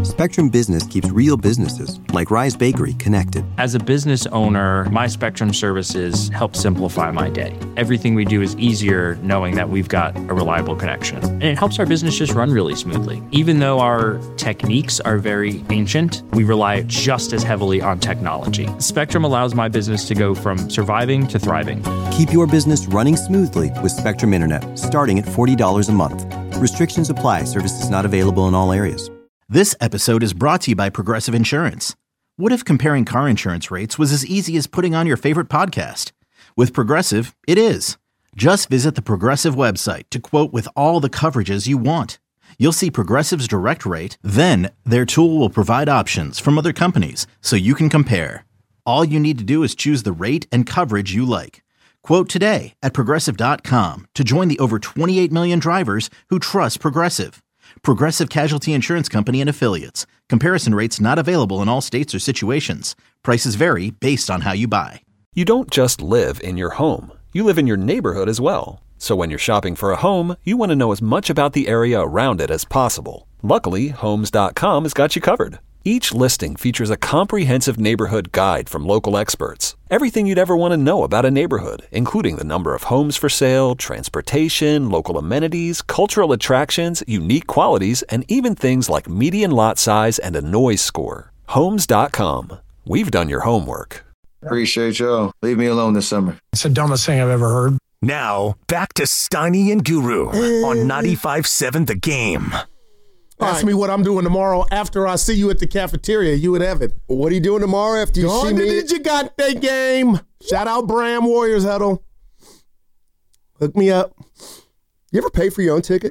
Spectrum Business keeps real businesses, like Rise Bakery, connected. As a business owner, my Spectrum services help simplify my day. Everything we do is easier knowing that we've got a reliable connection. And it helps our business just run really smoothly. Even though our techniques are very ancient, we rely just as heavily on technology. Spectrum allows my business to go from surviving to thriving. Keep your business running smoothly with Spectrum Internet, starting at $40 a month. Restrictions apply. Services not available in all areas. This episode is brought to you by Progressive Insurance. What if comparing car insurance rates was as easy as putting on your favorite podcast? With Progressive, it is. Just visit the Progressive website to quote with all the coverages you want. You'll see Progressive's direct rate, then their tool will provide options from other companies so you can compare. All you need to do is choose the rate and coverage you like. Quote today at Progressive.com to join the over 28 million drivers who trust Progressive. Progressive Casualty Insurance Company and Affiliates. Comparison rates not available in all states or situations. Prices vary based on how you buy. You don't just live in your home. You live in your neighborhood as well. So when you're shopping for a home, you want to know as much about the area around it as possible. Luckily, Homes.com has got you covered. Each listing features a comprehensive neighborhood guide from local experts. Everything you'd ever want to know about a neighborhood, including the number of homes for sale, transportation, local amenities, cultural attractions, unique qualities, and even things like median lot size and a noise score. Homes.com. We've done your homework. Appreciate y'all. Leave me alone this summer. It's the dumbest thing I've ever heard. Now, back to Steiny and Guru on 95.7 The Game. Ask me what I'm doing tomorrow after I see you at the cafeteria, you and Evan. What are you doing tomorrow after you see me? Did you got that game? Shout out Bram Warriors Huddle. Hook me up. You ever pay for your own ticket?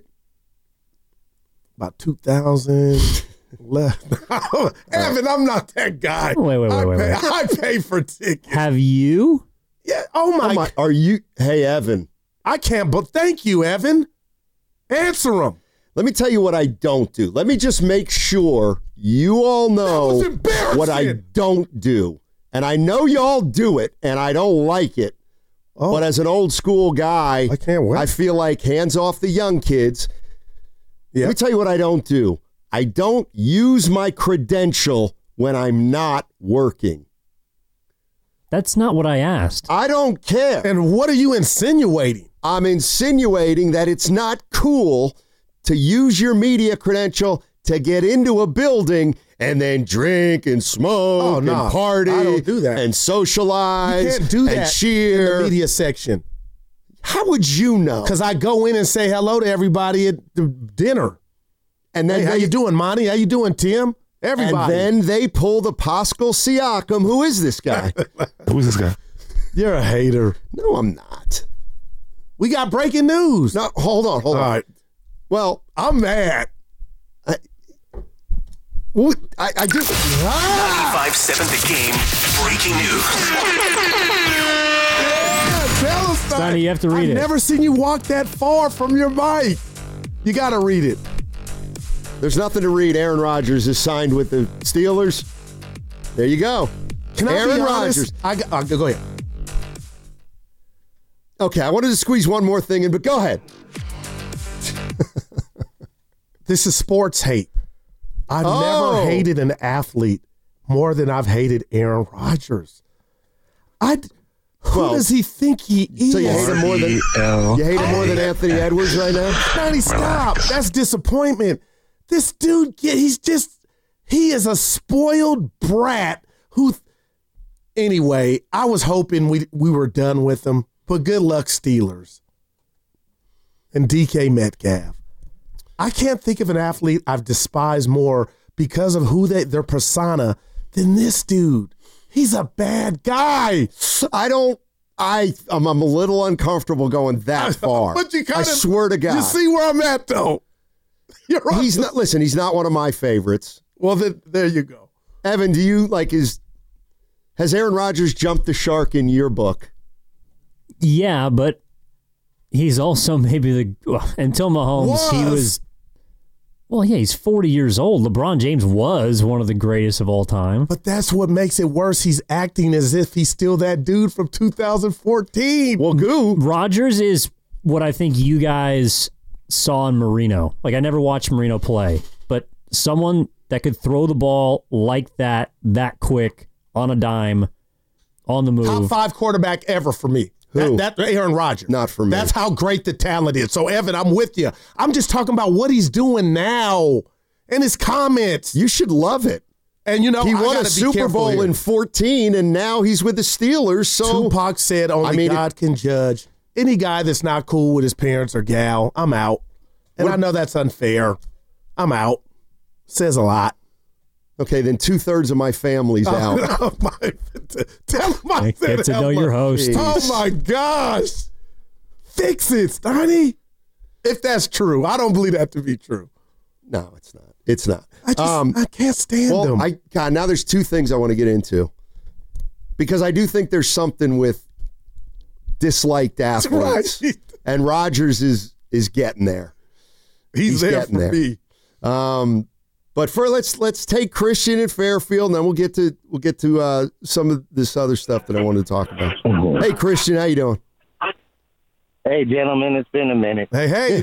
About 2,000 left. Evan, I'm not that guy. Wait. I pay for tickets. Have you? Yeah. Oh my. Are you? Hey, Evan. I can't, but thank you, Evan. Answer them. Let me tell you what I don't do. Let me just make sure you all know what I don't do. And I know y'all do it, and I don't like it. Oh. But as an old school guy, I can't wait. I feel like hands off the young kids. Yep. Let me tell you what I don't do. I don't use my credential when I'm not working. That's not what I asked. I don't care. And what are you insinuating? I'm insinuating that it's not cool to use your media credential to get into a building and then drink and smoke and party. I don't do that. And socialize. You can't do that and cheer. in the media section. How would you know? Because I go in and say hello to everybody at the dinner. And then, hey, how you doing, Monty? How you doing, Tim? Everybody. And then they pull the Pascal Siakam. Who is this guy? Who's this guy? You're a hater. No, I'm not. We got breaking news. No, hold on. All right. Well, I'm mad. I do. 95.7 The Game. Breaking news. Yeah, tell us that. Sonny, you have to read it. I've never seen you walk that far from your mic. You got to read it. There's nothing to read. Aaron Rodgers is signed with the Steelers. There you go. Can Aaron Rodgers? Go ahead. Okay, I wanted to squeeze one more thing in, but go ahead. This is sports hate. I've never hated an athlete more than I've hated Aaron Rodgers. Who does he think he is? So you hate him more than Anthony Edwards right now? Sonny, stop. That's disappointment. This dude, he is a spoiled brat who, anyway, I was hoping we were done with him, but good luck, Steelers. And DK Metcalf. I can't think of an athlete I've despised more because of who their persona than this dude. He's a bad guy. I'm a little uncomfortable going that far. But I swear to God. You see where I'm at, though. You're right. He's not one of my favorites. Well, then, there you go. Evan, do you has Aaron Rodgers jumped the shark in your book? Yeah, but he's also maybe until Mahomes, he was. Well, yeah, he's 40 years old. LeBron James was one of the greatest of all time. But that's what makes it worse. He's acting as if he's still that dude from 2014. Well, Rodgers is what I think you guys saw in Marino. Like, I never watched Marino play, but someone that could throw the ball like that quick on a dime, on the move. Top 5 quarterback ever for me. Who? That Aaron Rodgers. Not for me. That's how great the talent is. So, Evan, I'm with you. I'm just talking about what he's doing now and his comments. You should love it. And, you know, he won a Super Bowl in 2014, and now he's with the Steelers. So Tupac said only God can judge. Any guy that's not cool with his parents or gal, I'm out. And I know that's unfair. I'm out. Says a lot. Okay, then 2/3 of my family's out. Tell him I said get to know your host. Oh, my gosh. Fix it, Stoney. If that's true. I don't believe that to be true. No, it's not. It's not. I can't stand them. God, now there's 2 things I want to get into. Because I do think there's something with disliked athletes. Right. And Rodgers is getting there. He's there for me. But let's take Christian and Fairfield, and then we'll get to some of this other stuff that I wanted to talk about. Hey, Christian, how you doing? Hey, gentlemen, it's been a minute. Hey.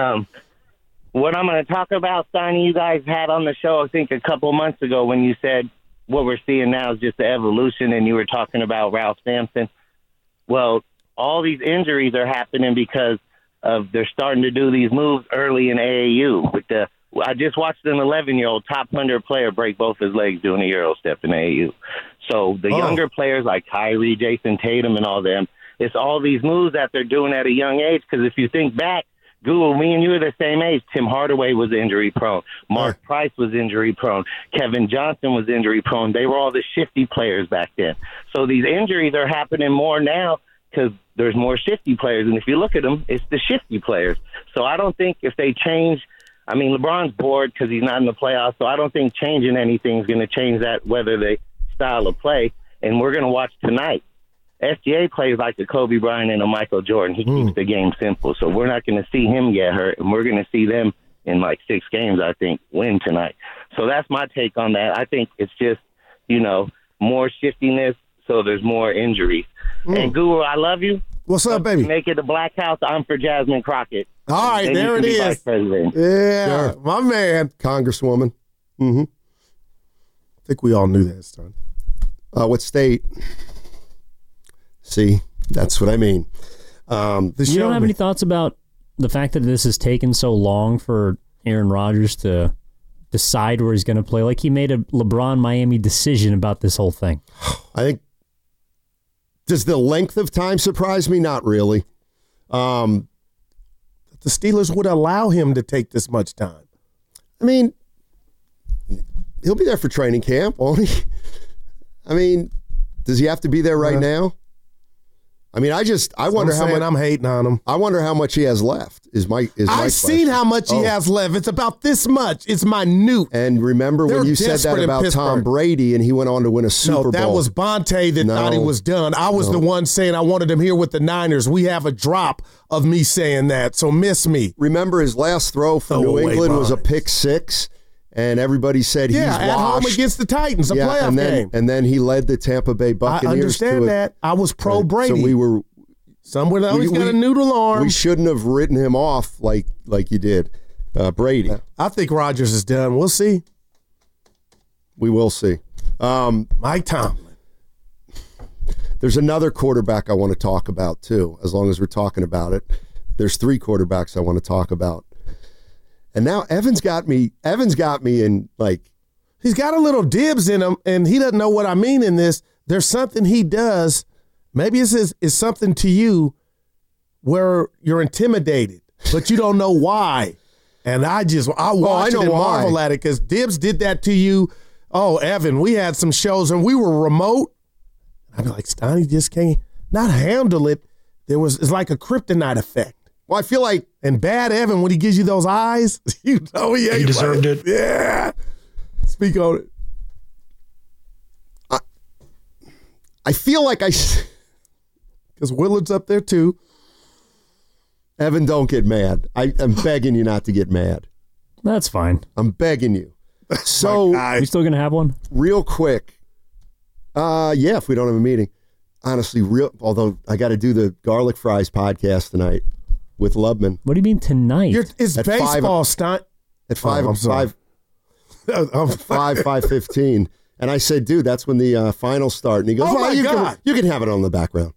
What I'm going to talk about, Steiny, you guys had on the show, I think, a couple months ago when you said what we're seeing now is just the evolution, and you were talking about Ralph Sampson. Well, all these injuries are happening because of they're starting to do these moves early in AAU. I just watched an 11-year-old top 100 player break both his legs doing a Euro step in AAU. So the younger players like Kyrie, Jason Tatum, and all them, it's all these moves that they're doing at a young age. Because if you think back, Google, me and you are the same age. Tim Hardaway was injury prone. Mark Price was injury prone. Kevin Johnson was injury prone. They were all the shifty players back then. So these injuries are happening more now because there's more shifty players. And if you look at them, it's the shifty players. So I don't think if they change, I mean, LeBron's bored because he's not in the playoffs. So I don't think changing anything is going to change that, whether they style of play. And we're going to watch tonight. SGA plays like a Kobe Bryant and a Michael Jordan. He keeps the game simple. So we're not going to see him get hurt, and we're going to see them in like 6 games, I think, win tonight. So that's my take on that. I think it's just, more shiftiness, so there's more injuries. And Guru, I love you. What's up, baby? Make it the Black House. I'm for Jasmine Crockett. All right, there it is. Vice president. Yeah, sure. My man. Congresswoman. Mm-hmm. I think we all knew that, son. What state? See, that's what I mean. You don't have any thoughts about the fact that this has taken so long for Aaron Rodgers to decide where he's going to play? Like he made a LeBron Miami decision about this whole thing. I think, does the length of time surprise me? Not really. The Steelers would allow him to take this much time. I mean, he'll be there for training camp, won't he? I mean, does he have to be there right now? I mean, I wonder how much I'm hating on him. I wonder how much he has left. I've seen how much he has left. It's about this much. It's minute. And remember when you said that about Tom Brady and he went on to win a Super Bowl? No, that was Bonte that thought he was done. I was the one saying I wanted him here with the Niners. We have a drop of me saying that, so miss me. Remember his last throw for New England was a pick 6? And everybody said he's washed. Yeah, at home against the Titans, a playoff game. And then he led the Tampa Bay Buccaneers. I understand that. I was pro Brady. So we were... Someone always got a noodle arm. We shouldn't have written him off like you did, Brady. I think Rodgers is done. We'll see. We will see. Mike Tomlin. There's another quarterback I want to talk about, too, as long as we're talking about it. There's 3 quarterbacks I want to talk about. And now Evan's got me in, like... He's got a little dibs in him, and he doesn't know what I mean in this. There's something he does. Maybe it's something to you where you're intimidated, but you don't know why. And I watch it and marvel at it because Dibs did that to you. Oh, Evan, we had some shows, and we were remote. I'd be like, Stoney just can't not handle it. It's like a kryptonite effect. Well, I feel like... And bad Evan, when he gives you those eyes, he deserved it. Yeah. Speak on it. I feel like because Willard's up there too. Evan, don't get mad. I'm begging you not to get mad. That's fine. I'm begging you. So, are you still going to have one? Real quick. Yeah, if we don't have a meeting. Honestly, although I got to do the Garlic Fries podcast tonight with Lubman. What do you mean tonight? It's baseball stunt. At 5. 5:15. And I said, dude, that's when the finals start. And he goes, you can have it on the background.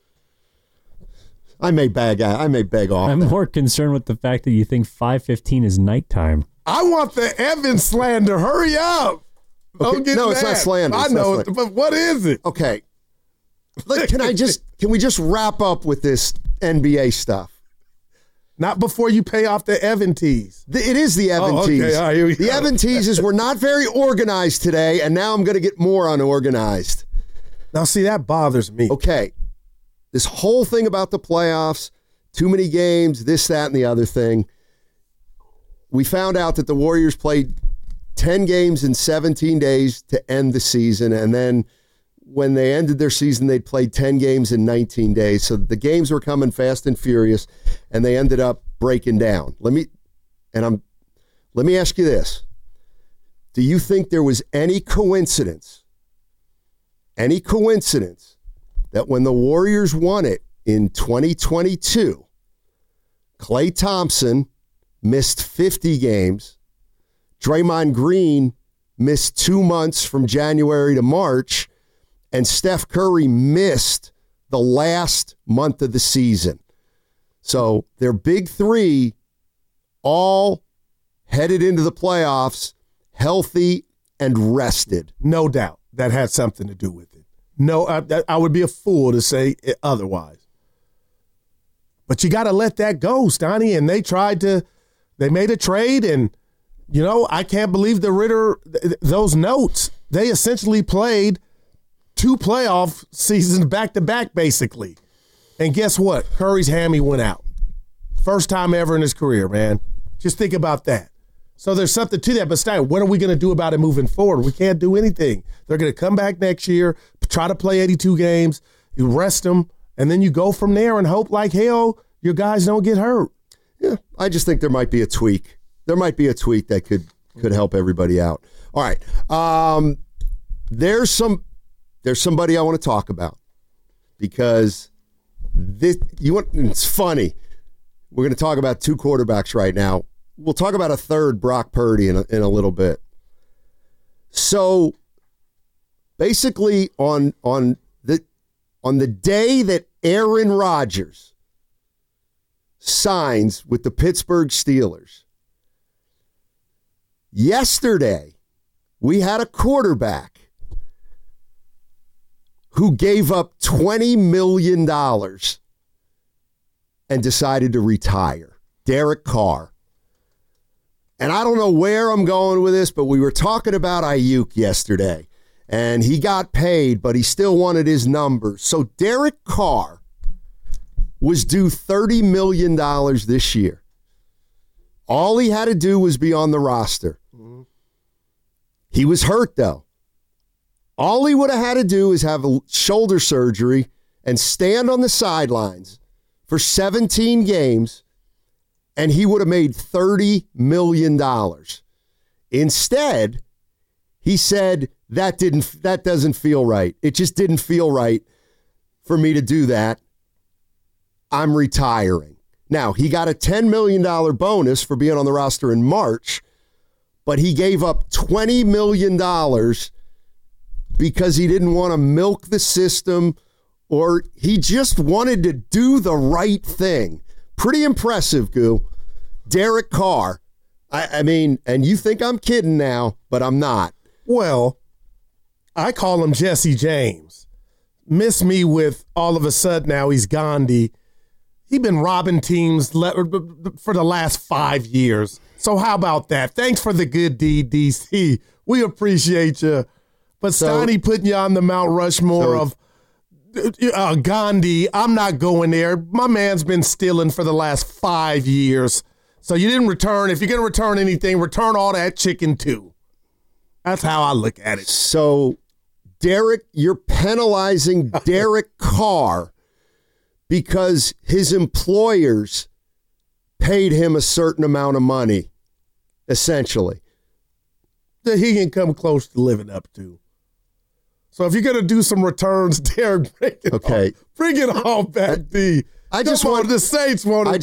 I may beg off. I'm more concerned with the fact that you think 5:15 is nighttime. I want the Evan slander. Hurry up. Okay. No, it's not slander. I know, but what is it? Okay. Look, can we just wrap up with this NBA stuff? Not before you pay off the Evan tees. It is the Evan tees. Okay. All right, here we go. The Evan tees were not very organized today, and now I'm going to get more unorganized. Now, see, that bothers me. Okay. This whole thing about the playoffs, too many games, this, that, and the other thing. We found out that the Warriors played 10 games in 17 days to end the season, and then when they ended their season, they'd played 10 games in 19 days. So the games were coming fast and furious, and they ended up breaking down. Let me ask you this. Do you think there was any coincidence that when the Warriors won it in 2022, Klay Thompson missed 50 games, Draymond Green missed 2 months from January to March, and Steph Curry missed the last month of the season? So their big three all headed into the playoffs healthy and rested. No doubt that had something to do with it. No, I would be a fool to say otherwise. But you got to let that go, Stoney. And they made a trade, and, I can't believe those notes. They essentially played 2 playoff seasons back-to-back, basically. And guess what? Curry's hammy went out. First time ever in his career, man. Just think about that. So there's something to that. But Stein, what are we going to do about it moving forward? We can't do anything. They're going to come back next year, try to play 82 games, you rest them, and then you go from there and hope like hell your guys don't get hurt. Yeah, I just think there might be a tweak. There might be a tweak that could help everybody out. All right. There's somebody I want to talk about because it's funny. We're going to talk about 2 quarterbacks right now. We'll talk about a third, Brock Purdy, in a little bit. So basically on the day that Aaron Rodgers signs with the Pittsburgh Steelers, yesterday we had a quarterback who gave up $20 million and decided to retire. Derek Carr. And I don't know where I'm going with this, but we were talking about Ayuk yesterday, and he got paid, but he still wanted his numbers. So Derek Carr was due $30 million this year. All he had to do was be on the roster. Mm-hmm. He was hurt, though. All he would have had to do is have a shoulder surgery and stand on the sidelines for 17 games, and he would have made $30 million. Instead, he said, that doesn't feel right. It just didn't feel right for me to do that. I'm retiring. Now, he got a $10 million bonus for being on the roster in March, but he gave up $20 million because he didn't want to milk the system, or he just wanted to do the right thing. Pretty impressive, Goo. Derek Carr. I mean, and you think I'm kidding now, but I'm not. Well, I call him Jesse James. Miss me with all of a sudden now he's Gandhi. He's been robbing teams for the last 5 years. So how about that? Thanks for the good deed, DC. We appreciate you. But Steiny putting you on the Mount Rushmore of Gandhi, I'm not going there. My man's been stealing for the last 5 years. So you didn't return. If you're going to return anything, return all that chicken too. That's how I look at it. So, Derek, you're penalizing Derek Carr because his employers paid him a certain amount of money, essentially. That he can come close to living up to. So if you're going to do some returns, Derek, bring it on back, D. I just want the Saints wanted.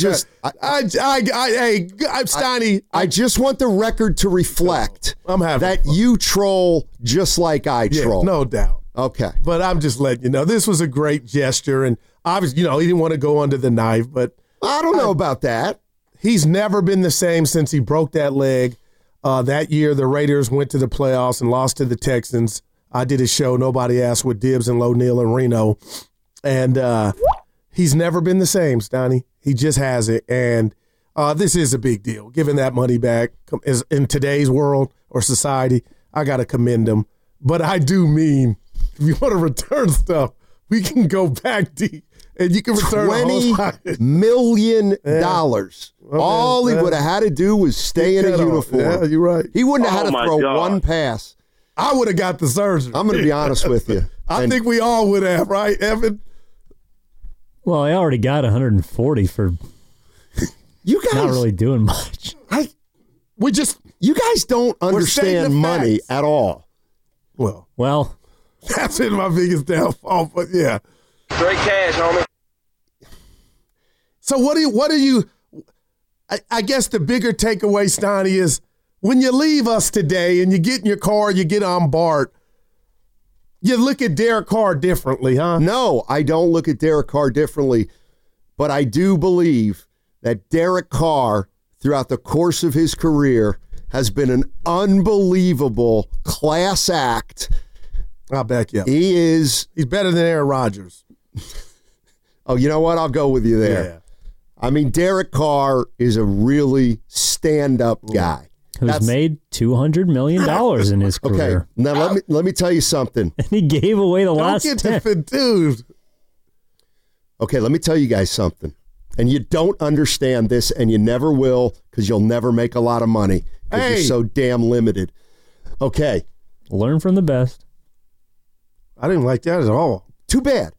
Steiny. I just want the record to reflect that you troll just like I troll. No doubt. Okay. But I'm just letting you know, this was a great gesture. And obviously, he didn't want to go under the knife, but I don't know about that. He's never been the same since he broke that leg. That year, the Raiders went to the playoffs and lost to the Texans. I did a show, Nobody Asked, with Dibbs and Low Neal and Reno. And he's never been the same, Stoney. He just hasn't. And this is a big deal. Giving that money back in today's world or society, I got to commend him. But I do mean, if you want to return stuff, we can go back deep. And you can return $20 million. All he would have had to do was stay in a uniform. Yeah, you're right. He wouldn't have had to throw one pass. I would have got the surgery. I'm going to be honest with you. I think we all would have, right, Evan? Well, I already got 140 for you guys not really doing much. You guys don't understand money at all. Well, that's been my biggest downfall. But yeah, straight cash, homie. So what do you? I guess the bigger takeaway, Stoney, is when you leave us today and you get in your car, you get on BART, you look at Derek Carr differently, huh? No, I don't look at Derek Carr differently, but I do believe that Derek Carr, throughout the course of his career, has been an unbelievable class act. I'll back you up. He's better than Aaron Rodgers. Oh, you know what? I'll go with you there. Yeah. I mean, Derek Carr is a really stand-up guy. Who's made $200 million in his career. Okay, now let me tell you something. And he gave away the last 10. Dude. Okay, let me tell you guys something. And you don't understand this, and you never will, because you'll never make a lot of money, because you're so damn limited. Okay. Learn from the best. I didn't like that at all. Too bad.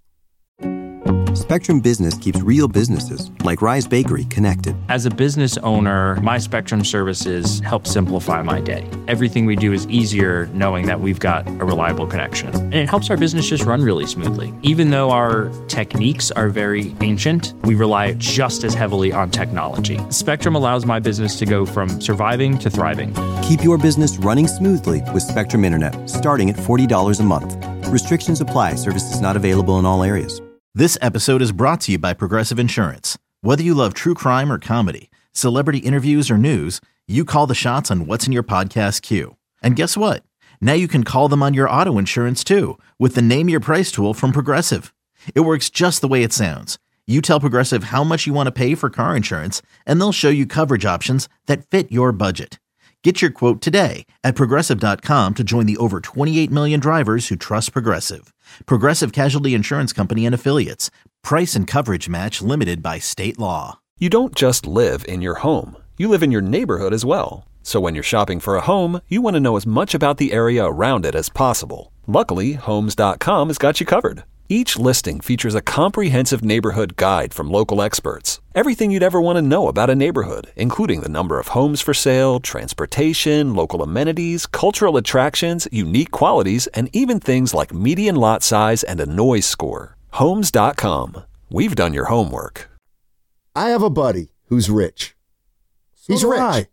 Spectrum Business keeps real businesses, like Rise Bakery, connected. As a business owner, my Spectrum services help simplify my day. Everything we do is easier knowing that we've got a reliable connection. And it helps our business just run really smoothly. Even though our techniques are very ancient, we rely just as heavily on technology. Spectrum allows my business to go from surviving to thriving. Keep your business running smoothly with Spectrum Internet, starting at $40 a month. Restrictions apply. Services not available in all areas. This episode is brought to you by Progressive Insurance. Whether you love true crime or comedy, celebrity interviews or news, you call the shots on what's in your podcast queue. And guess what? Now you can call them on your auto insurance too with the Name Your Price tool from Progressive. It works just the way it sounds. You tell Progressive how much you want to pay for car insurance, and they'll show you coverage options that fit your budget. Get your quote today at Progressive.com to join the over 28 million drivers who trust Progressive. Progressive Casualty Insurance Company and Affiliates. Price and coverage match limited by state law. You don't just live in your home. You live in your neighborhood as well. So when you're shopping for a home, you want to know as much about the area around it as possible. Luckily, Homes.com has got you covered. Each listing features a comprehensive neighborhood guide from local experts. Everything you'd ever want to know about a neighborhood, including the number of homes for sale, transportation, local amenities, cultural attractions, unique qualities, and even things like median lot size and a noise score. Homes.com. We've done your homework. I have a buddy who's rich. He's rich.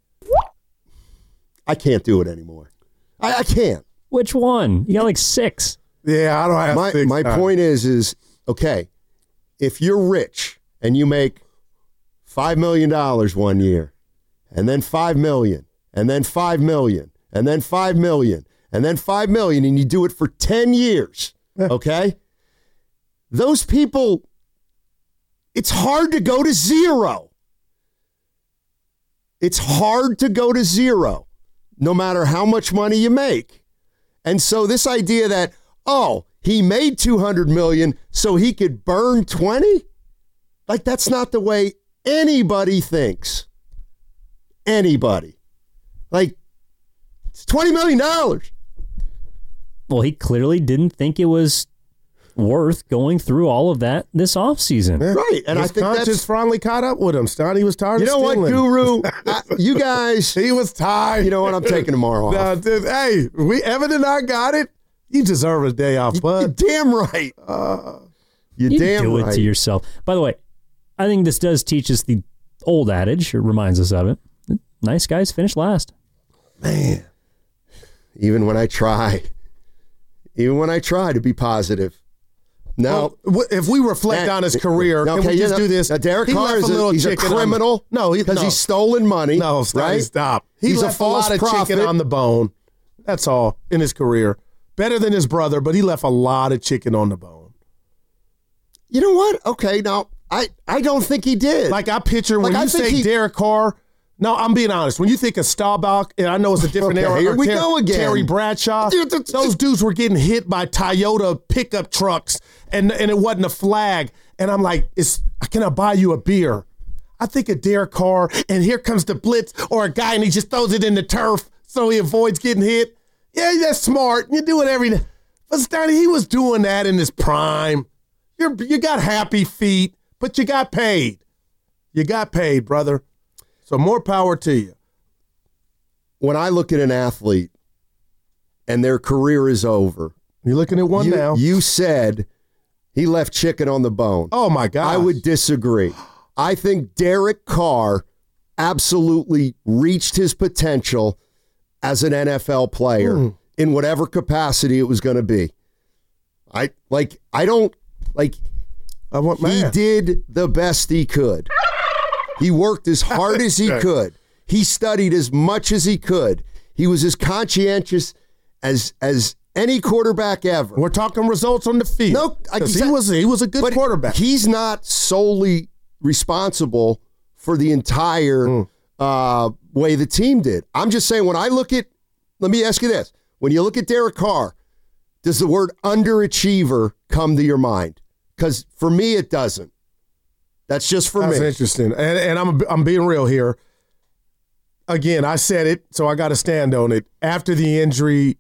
I can't do it anymore. I can't. Which one? You got like 6. Yeah, I don't have 6. My point is, okay, if you're rich and you make $5 million one year, and then $5 million, and then $5 million, and then $5 million, and then $5 million, and you do it for 10 years, okay? Those people, it's hard to go to zero. It's hard to go to zero, no matter how much money you make. And so this idea that, oh, he made $200 million so he could burn 20? Like, that's not the way anybody thinks. Anybody. Like, it's $20 million. Well, he clearly didn't think it was worth going through all of that this offseason. Yeah. Right. And his I think conscience finally caught up with him. Stoney was tired of stealing. You know what, Guru? You guys. He was tired. You know what? I'm taking tomorrow off. No, dude, hey, Evan and I got it. You deserve a day off, bud. You're damn right. You damn do right. it to yourself. By the way, I think this does teach us the old adage, or reminds us of it. Nice guys finish last. Man, even when I try to be positive. No. Well, if we reflect on his career, can we just do this? Derek Carr is a criminal. Because he's stolen money. No, right? Stop. He's left a false lot of prophet. chicken on the bone. That's all in his career. Better than his brother, but he left a lot of chicken on the bone. You know what? Okay, now, I don't think he did. Like I picture when you say Derek Carr, no, I'm being honest. When you think of Staubach, and I know it's a different era. Here we go again. Terry Bradshaw. Those dudes were getting hit by Toyota pickup trucks, and it wasn't a flag. And I'm like, can I buy you a beer? I think of Derek Carr, and here comes the blitz, or a guy, and he just throws it in the turf so he avoids getting hit. Yeah, that's smart. You do it every day. But Stoney, he was doing that in his prime. You got happy feet, but you got paid. You got paid, brother. So more power to you. When I look at an athlete and their career is over. You're looking at one now. You said he left chicken on the bone. Oh, my God. I would disagree. I think Derek Carr absolutely reached his potential as an NFL player in whatever capacity it was going to be. He did the best he could. He worked as hard as he could. He studied as much as he could. He was as conscientious as any quarterback ever. We're talking results on the field. No, he was a good quarterback. He's not solely responsible for the entire way the team did. I'm just saying, let me ask you this. When you look at Derek Carr, does the word underachiever come to your mind? Because for me, it doesn't. That's just for me. That's interesting. And I'm being real here. Again, I said it, so I got to stand on it. After the injury,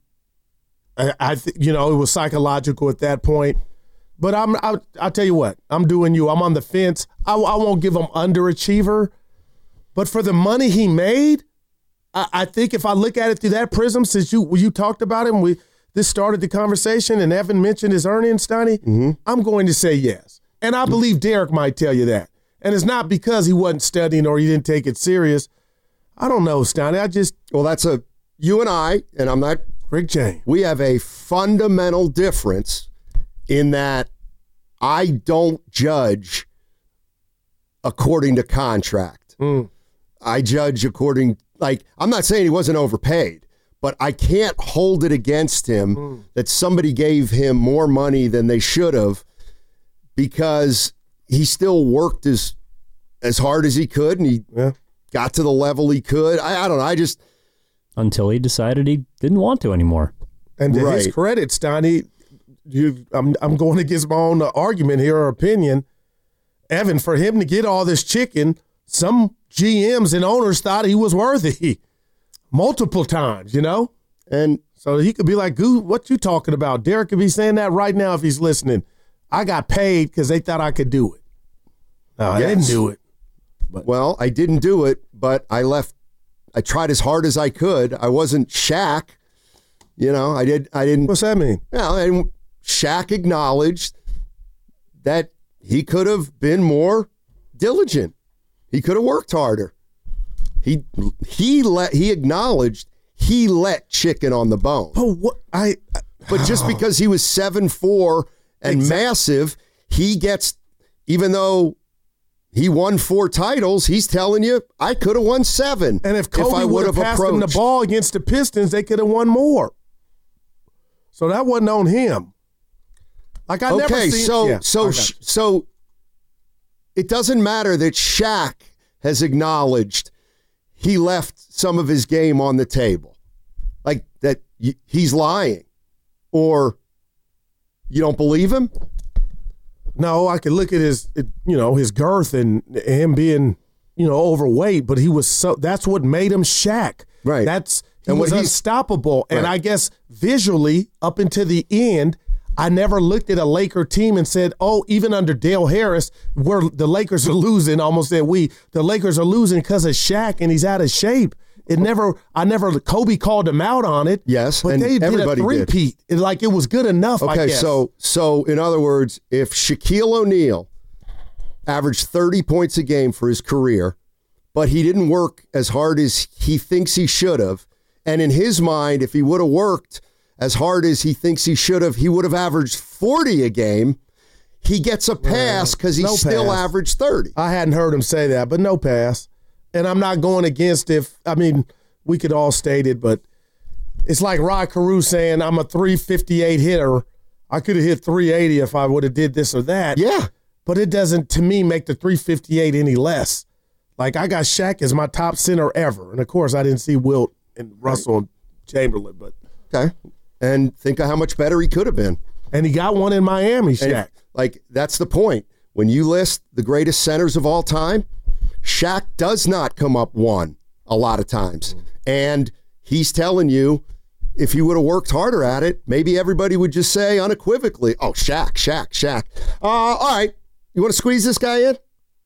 it was psychological at that point. But I'll tell you what, I'm doing you. I'm on the fence. I won't give him underachiever. But for the money he made, I think if I look at it through that prism, since you talked about him, this started the conversation, and Evan mentioned his earnings, Stoney, I'm going to say yes. And I believe Derek might tell you that. And it's not because he wasn't studying or he didn't take it serious. I don't know, Stoney. You and I, and I'm not Rick James. We have a fundamental difference in that I don't judge according to contract. I judge according, I'm not saying he wasn't overpaid, but I can't hold it against him that somebody gave him more money than they should have, because he still worked as hard as he could, and he got to the level he could. I don't know. Until he decided he didn't want to anymore. And to his credit, Stoney, I'm going against my own argument here or opinion. Evan, for him to get all this chicken, some GMs and owners thought he was worthy multiple times, And so he could be like, "Goo, what you talking about?" Derek could be saying that right now if he's listening. I got paid because they thought I could do it. No, I didn't do it. Well, I didn't do it, but I tried as hard as I could. I wasn't Shaq. I didn't. What's that mean? And Shaq acknowledged that he could have been more diligent. He could have worked harder. He acknowledged he let chicken on the bone. But just because he was 7'4" and massive, he gets, even though he won 4 titles, he's telling you, I could have won 7. And if Kobe would have passed him the ball against the Pistons, they could have won more. So that wasn't on him. So it doesn't matter that Shaq has acknowledged he left some of his game on the table. That he's lying. Or you don't believe him? No, I could look at his girth and him being, overweight, but that's what made him Shaq. Right. He was unstoppable. Right. And I guess visually, up until the end, I never looked at a Laker team and said, oh, even under Dale Harris, where the Lakers are losing, the Lakers are losing because of Shaq and he's out of shape. Kobe called him out on it. Yes, but and they did a three-peat. It was good enough, I guess. So in other words, if Shaquille O'Neal averaged 30 points a game for his career, but he didn't work as hard as he thinks he should have. And in his mind, if he would have worked as hard as he thinks he should have, he would have averaged 40 a game. He gets a pass because he still averaged 30. I hadn't heard him say that, but no pass. And I'm not going against we could all state it, but it's like Rod Carew saying I'm a 358 hitter. I could have hit 380 if I would have did this or that. Yeah. But it doesn't, to me, make the 358 any less. Like, I got Shaq as my top center ever. And, of course, I didn't see Wilt and Russell and Chamberlain. But okay. And think of how much better he could have been. And he got one in Miami, Shaq. That's the point. When you list the greatest centers of all time, Shaq does not come up one a lot of times. And he's telling you, if he would have worked harder at it, maybe everybody would just say unequivocally, oh, Shaq. All right. You want to squeeze this guy in?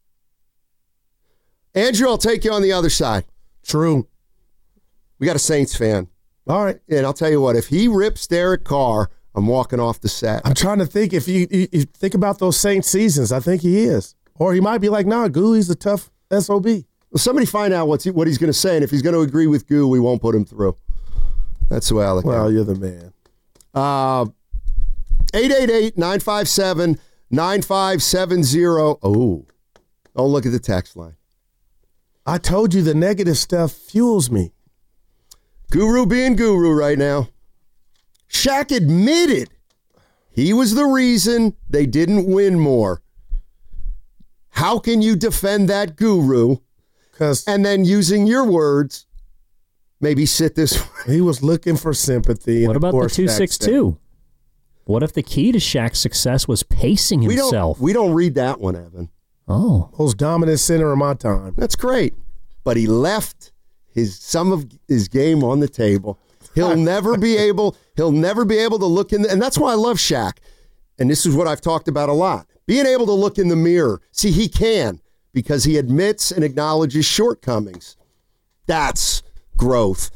Andrew, I'll take you on the other side. True. We got a Saints fan. All right. And I'll tell you what, if he rips Derek Carr, I'm walking off the set. I'm trying to think if you think about those Saints seasons. I think he is. Or he might be like, nah, Goo, he's a tough SOB. Well, somebody find out what he's going to say, and if he's going to agree with Goo, we won't put him through. That's the way I look at it. Well, you're the man. 888-957-9570. Oh, look at the text line. I told you the negative stuff fuels me. Guru being Guru right now. Shaq admitted he was the reason they didn't win more. How can you defend that, Guru? And then using your words, maybe sit this way. He was looking for sympathy. What about the 262? What if the key to Shaq's success was pacing himself? We don't read that one, Evan. Oh. Most dominant center of my time. That's great. But he left some of his game on the table. He'll never be able to look in and that's why I love Shaq. And this is what I've talked about a lot. Being able to look in the mirror. See, he can because he admits and acknowledges shortcomings. That's growth.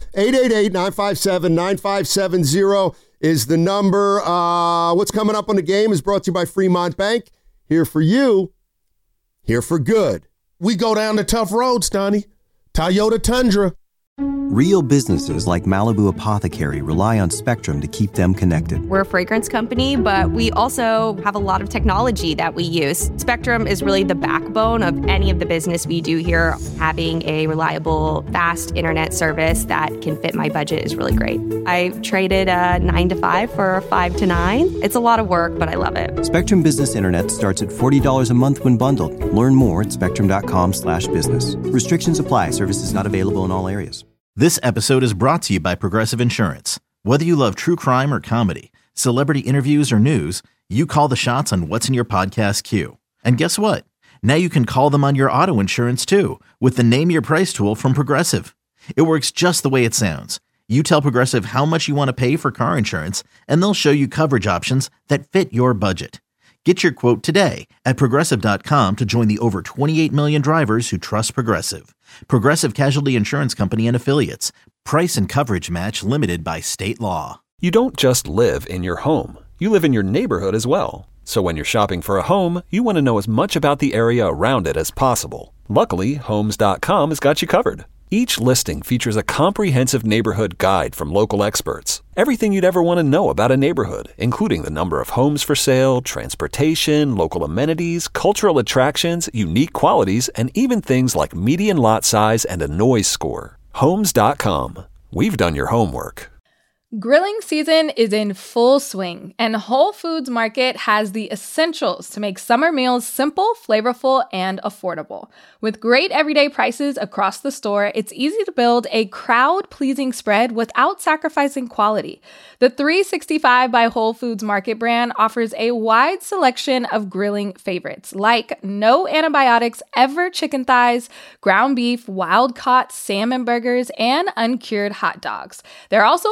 888-957-9570 is the number. What's coming up on the game is brought to you by Fremont Bank. Here for you, here for good. We go down the tough road, Stoney. Toyota Tundra. Real businesses like Malibu Apothecary rely on Spectrum to keep them connected. We're a fragrance company, but we also have a lot of technology that we use. Spectrum is really the backbone of any of the business we do here. Having a reliable, fast internet service that can fit my budget is really great. I traded a 9 to 5 for a 5 to 9. It's a lot of work, but I love it. Spectrum Business Internet starts at $40 a month when bundled. Learn more at spectrum.com/business. Restrictions apply. Services not available in all areas. This episode is brought to you by Progressive Insurance. Whether you love true crime or comedy, celebrity interviews or news, you call the shots on what's in your podcast queue. And guess what? Now you can call them on your auto insurance too with the Name Your Price tool from Progressive. It works just the way it sounds. You tell Progressive how much you want to pay for car insurance, and they'll show you coverage options that fit your budget. Get your quote today at Progressive.com to join the over 28 million drivers who trust Progressive. Progressive Casualty Insurance Company and Affiliates. Price and coverage match limited by state law. You don't just live in your home. You live in your neighborhood as well. So when you're shopping for a home, you want to know as much about the area around it as possible. Luckily, Homes.com has got you covered. Each listing features a comprehensive neighborhood guide from local experts. Everything you'd ever want to know about a neighborhood, including the number of homes for sale, transportation, local amenities, cultural attractions, unique qualities, and even things like median lot size and a noise score. Homes.com. We've done your homework. Grilling season is in full swing, and Whole Foods Market has the essentials to make summer meals simple, flavorful, and affordable. With great everyday prices across the store, it's easy to build a crowd-pleasing spread without sacrificing quality. The 365 by Whole Foods Market brand offers a wide selection of grilling favorites, like no antibiotics ever chicken thighs, ground beef, wild-caught salmon burgers, and uncured hot dogs. There are also plenty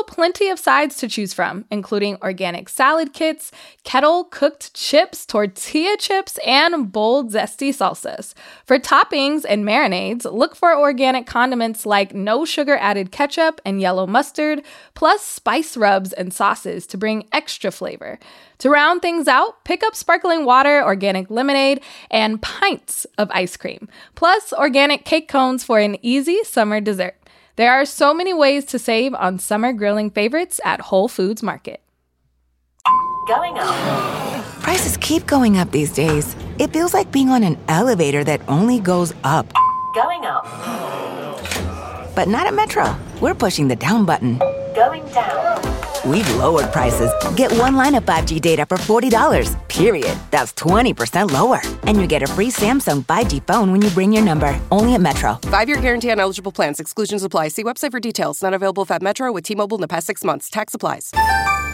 plenty of sides to choose from, including organic salad kits, kettle-cooked chips, tortilla chips, and bold, zesty salsas. For toppings and marinades, look for organic condiments like no sugar-added ketchup and yellow mustard, plus spice rubs and sauces to bring extra flavor. To round things out, pick up sparkling water, organic lemonade, and pints of ice cream, plus organic cake cones for an easy summer dessert. There are so many ways to save on summer grilling favorites at Whole Foods Market. Going up. Prices keep going up these days. It feels like being on an elevator that only goes up. Going up. But not at Metro. We're pushing the down button. Going down. We've lowered prices. Get one line of 5G data for $40, period. That's 20% lower. And you get a free Samsung 5G phone when you bring your number. Only at Metro. 5-year guarantee on eligible plans. Exclusions apply. See website for details. Not available at Metro with T-Mobile in the past 6 months. Tax applies.